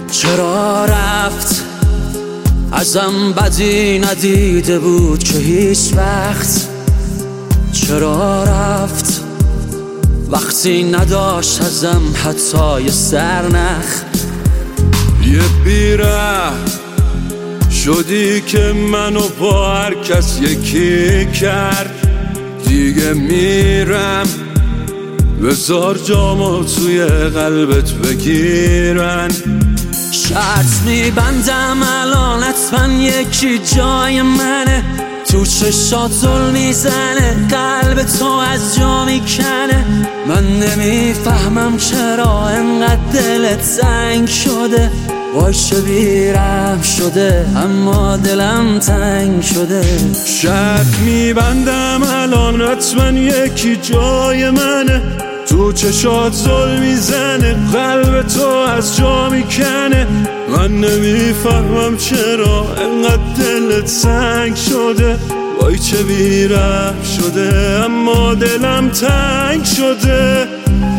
چرا رفت ازم بدی ندیده بود که هیچ وقت؟ چرا رفت وقتی نداشت ازم حتی یه سرنخ؟ یه بیره شدی که منو با هر کس یکی کرد. دیگه میرم بذار جامو توی قلبت بگیرن. شرط میبندم الان حتما یکی جای منه، تو چشات زل میزنه، قلب تو از جا میکنه. من نمیفهمم چرا انقدر دلت تنگ شده، وای چه بیرحم شده اما دلم تنگ شده. شرط میبندم الان حتما یکی جای منه، تو چشات زل میزنه، قلب تو از جا میکنه. من نمیفهمم چرا انقدر دلت تنگ شده، وای چه بیرحم شده اما دلم تنگ شده.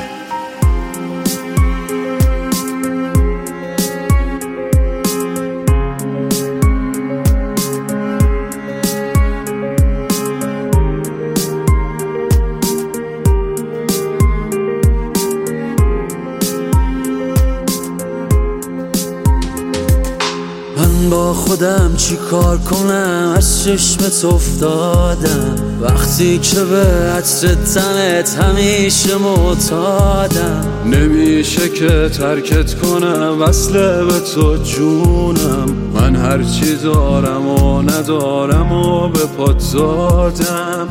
من با خودم چی کار کنم، از چشمت افتادم وقتی که به عطر تنت همیشه معتادم. نمیشه که ترکت کنم، وصله به تو جونم. من هرچی دارم و ندارم و به پات زادم.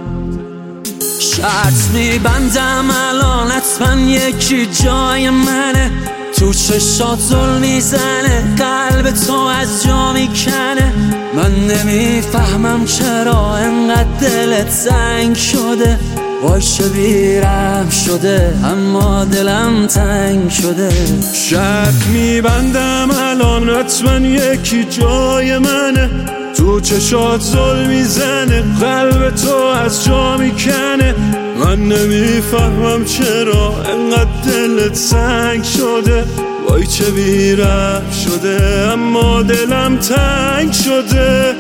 شرط میبندم الان حتما یکی جای منه، تو چشات زل میزنه، قلب تو از جا میکنه. من نمیفهمم چرا انقدر دلت تنگ شده، وای چه بیرحم شده اما دلم تنگ شده. شرط میبندم الان حتما یکی جای منه، تو چشات زل میزنه، قلب تو از جا میکنه. من نمیفهمم چرا انقدر دلت تنگ شده، وای چه بیرحم شده اما دلم تنگ شده.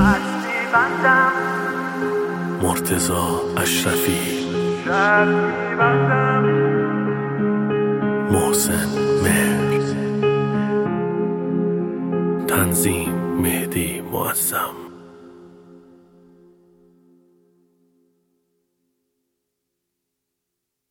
مرتضی اشرفی، محسن مهر، تنظیم مهدی معظم.